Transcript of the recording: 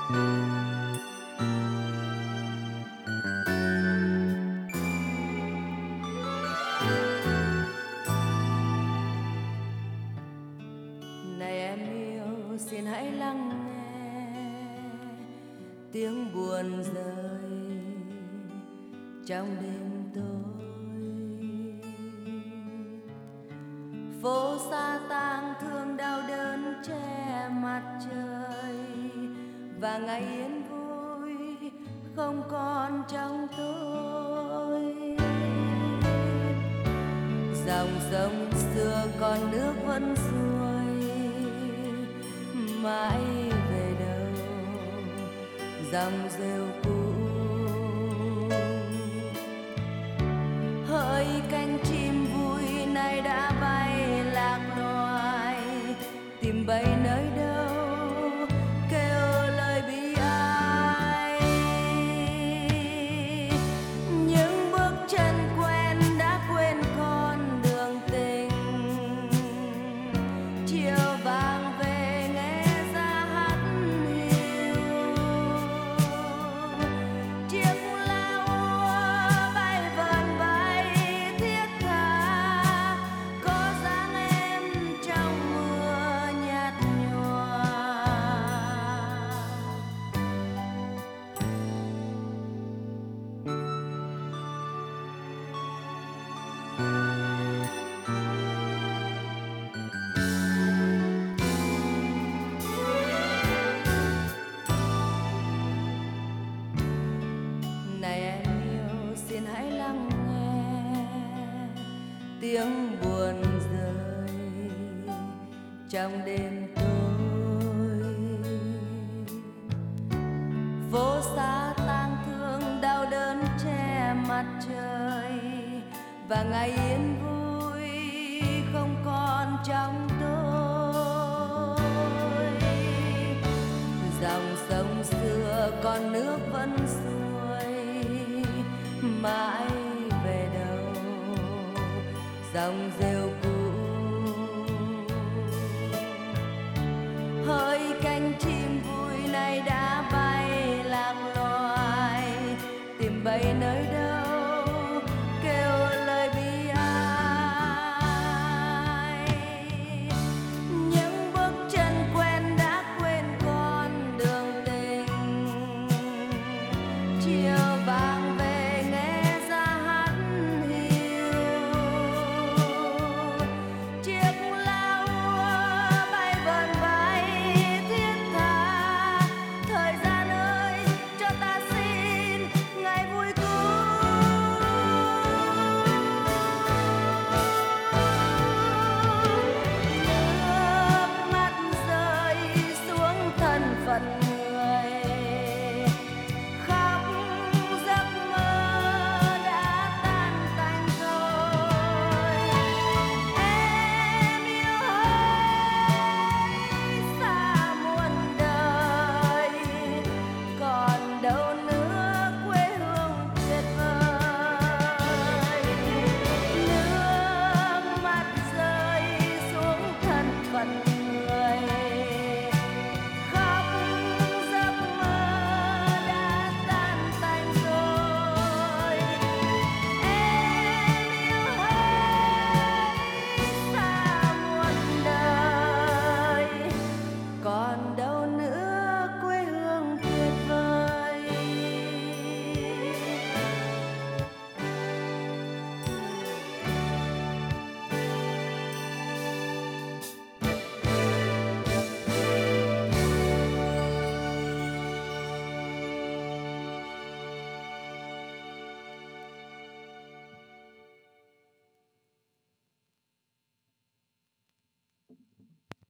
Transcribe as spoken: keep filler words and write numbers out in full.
Này em yêu, xin hãy lắng nghe tiếng buồn rơi trong đêm tối. Phố xa tang thương đau đớn che mặt trời, và ngày yên vui không còn trong tôi. Dòng sông xưa còn nước vẫn xuôi, mãi về đâu dòng rêu cũ. Hỡi cánh chim vui nay đã bay lạc loài, tìm bay nơi đâu kêu lời bi ai. Những bước chân quen đã quên con đường tình, chiều vàng về nghe ra hát hiu. Chiếc lá úa bay vần bay thiết tha, có dáng em trong mưa nhạt nhòa. Này em yêu, xin hãy lắng nghe tiếng buồn rơi trong đêm tối. Phố xa tang thương đau đớn che mặt trời, và ngày yên vui